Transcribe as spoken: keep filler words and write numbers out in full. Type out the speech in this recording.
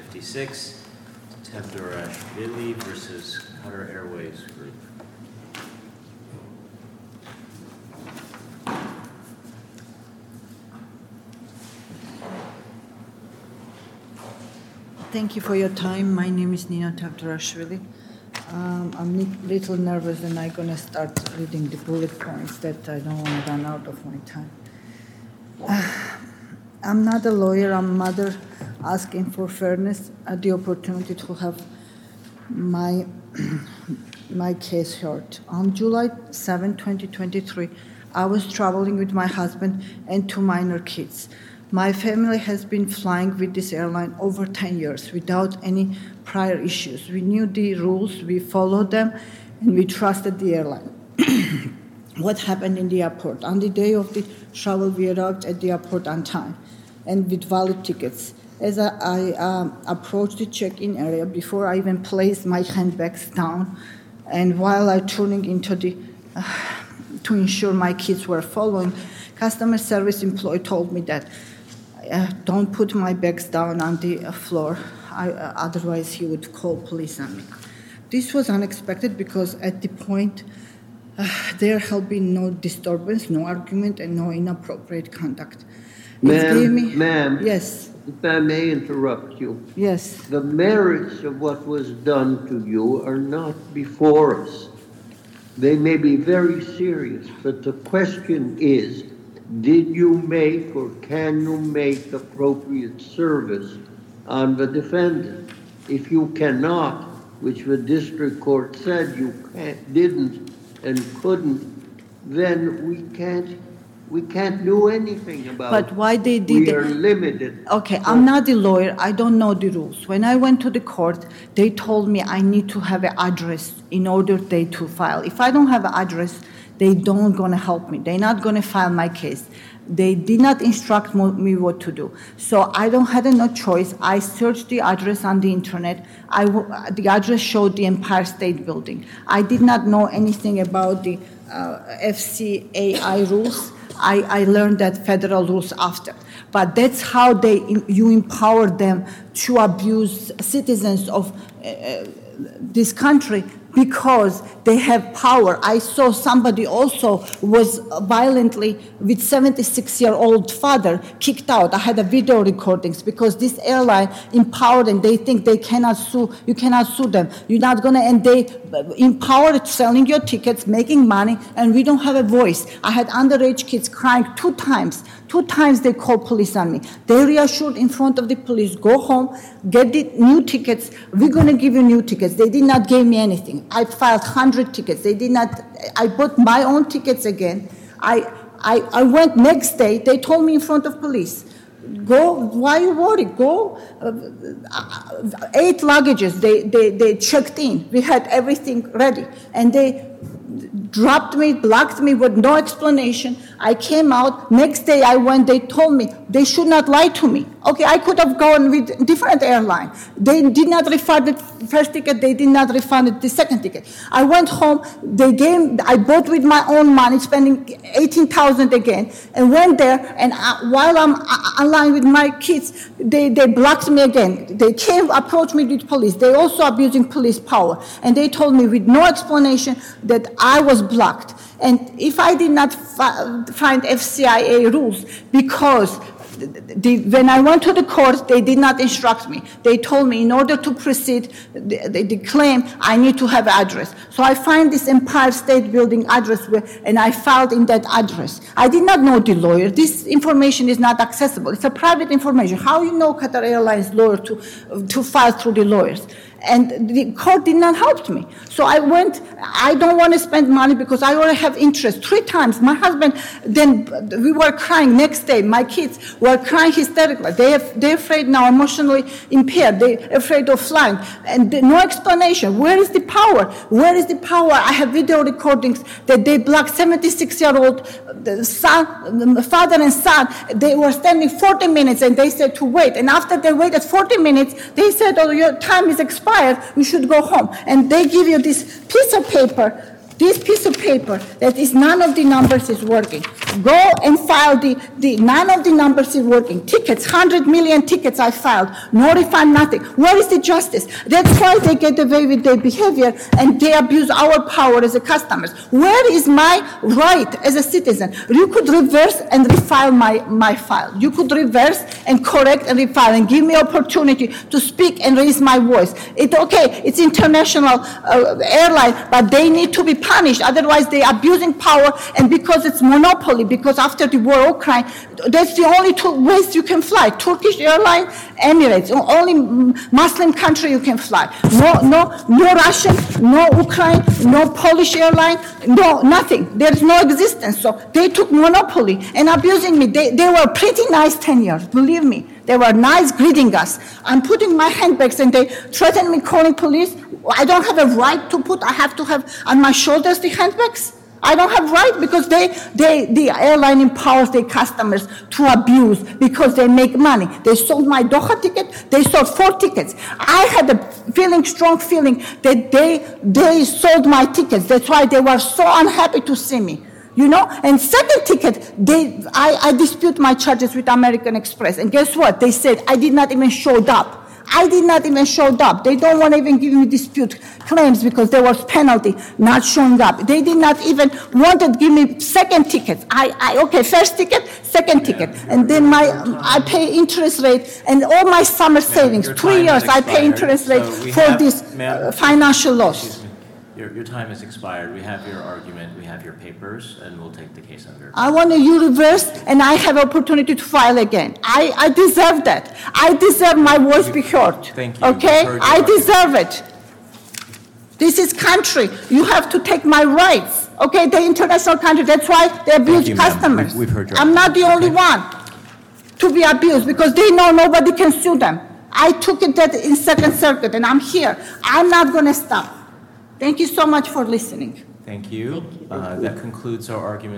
fifty-six, Tavdarashvili versus Qatar Airways Group. Thank you for your time. My name is Nina Tavdarashvili. Um, I'm a little nervous and I'm going to start reading the bullet points that I don't want to run out of my time. Uh, I'm not a lawyer. I'm a mother asking for fairness and the opportunity to have my, my case heard. On July seventh, twenty twenty-three, I was traveling with my husband and two minor kids. My family has been flying with this airline over ten years without any prior issues. We knew the rules, we followed them, and we trusted the airline. What happened in the airport? On the day of the travel, we arrived at the airport on time and with valid tickets. As I, I um, approached the check-in area, before I even placed my handbags down, and while I turning into the, uh, to ensure my kids were following, customer service employee told me that Uh, don't put my bags down on the uh, floor, I, uh, otherwise he would call police on me. This was unexpected because at the point uh, there had been no disturbance, no argument, and no inappropriate conduct. Ma'am, me, ma'am, yes. If I may interrupt you. Yes. The merits of what was done to you are not before us. They may be very serious, but the question is, did you make or can you make appropriate service on the defendant? If you cannot, which the district court said you can't, didn't and couldn't, then we can't we can't do anything about it. But why they did We it? are limited. Okay, I'm not a lawyer. I don't know the rules. When I went to the court, they told me I need to have an address in order they to file. If I don't have an address, they don't going to help me. They're not going to file my case. They did not instruct me what to do. So I don't had no choice. I searched the address on the internet. I, the address showed the Empire State Building. I did not know anything about the uh, F C A I rules. I, I learned that federal rules after. But that's how they you empower them to abuse citizens of uh, this country, because they have power. I saw somebody also was violently with seventy-six-year-old father kicked out. I had a video recordings because this airline empowered them. They think they cannot sue. You cannot sue them. You're not gonna, and they empowered selling your tickets, making money, and we don't have a voice. I had underage kids crying two times. Two times they called police on me. They reassured in front of the police, go home, get the new tickets. We're gonna give you new tickets. They did not give me anything. I filed one hundred tickets. They did not, I bought my own tickets again. I, I, I went next day, they told me in front of police, go, why are you worried? Go, uh, eight luggages, they, they, they checked in. We had everything ready. And they dropped me, blocked me with no explanation. I came out. Next day I went, they told me they should not lie to me. Okay, I could have gone with different airline. They did not refund the first ticket, they did not refund the second ticket. I went home, they gave, I bought with my own money, spending eighteen thousand again, and went there, and I, while I'm online with my kids, they, they blocked me again. They came, approached me with police. They also abusing police power. And they told me with no explanation that I was blocked. And if I did not fi- find F C I A rules, because the, when I went to the court, they did not instruct me. They told me in order to proceed the, the, the claim, I need to have an address. So I find this Empire State Building address, where, and I filed in that address. I did not know the lawyer. This information is not accessible. It's a private information. How you know Qatar Airlines lawyer to, to file through the lawyers? And the court did not help me. So I went, I don't want to spend money because I already have interest. Three times, my husband, then we were crying next day. My kids were crying hysterically. They have, they're afraid now, emotionally impaired. They're afraid of flying. And no explanation. Where is the power? Where is the power? I have video recordings that they blocked seventy-six-year-old son, the father and son. They were standing forty minutes and they said to wait. And after they waited forty minutes, they said, oh, your time is expired. You should go home. And they give you this piece of paper This piece of paper that is none of the numbers is working. Go and file the, the none of the numbers is working. Tickets, one hundred million tickets I filed. No refund, nothing. Where is the justice? That's why they get away with their behavior and they abuse our power as a customers. Where is my right as a citizen? You could reverse and refile my, my file. You could reverse and correct and refile and give me opportunity to speak and raise my voice. It's okay, it's international uh, airline, but they need to be punished. Otherwise, they're abusing power, and because it's monopoly, because after the war Ukraine, that's the only two ways you can fly. Turkish airline, Emirates, only Muslim country you can fly. No, no, no Russian, no Ukraine, no Polish airline, no, nothing. There's no existence. So they took monopoly and abusing me. They, they were pretty nice ten years, believe me. They were nice greeting us. I'm putting my handbags and they threaten me calling police. I don't have a right to put, I have to have on my shoulders the handbags. I don't have right because they, they, the airline empowers their customers to abuse because they make money. They sold my Doha ticket, they sold four tickets. I had a feeling, strong feeling that they, they sold my tickets. That's why they were so unhappy to see me. You know, and second ticket, they, I, I dispute my charges with American Express. And guess what? They said I did not even show up. I did not even show up. They don't want to even give me dispute claims because there was penalty not showing up. They did not even want to give me second ticket. I, I okay, first ticket, second ticket. And then my, I pay interest rate and all my summer savings, three years I pay interest rate for this uh, financial loss. Your, your time has expired. We have your argument, we have your papers, and we'll take the case under. I want you reverse, and I have opportunity to file again. I, I deserve that. I deserve my voice be heard. Thank you. Okay? Heard I argument. deserve it. This is country. You have to take my rights. Okay? The international country. That's why they abuse you, ma'am. customers. We've- we've heard your I'm not the only Okay. one to be abused because they know nobody can sue them. I took it that in Second Circuit, and I'm here. I'm not going to stop. Thank you so much for listening. Thank you. Uh, That concludes our argument.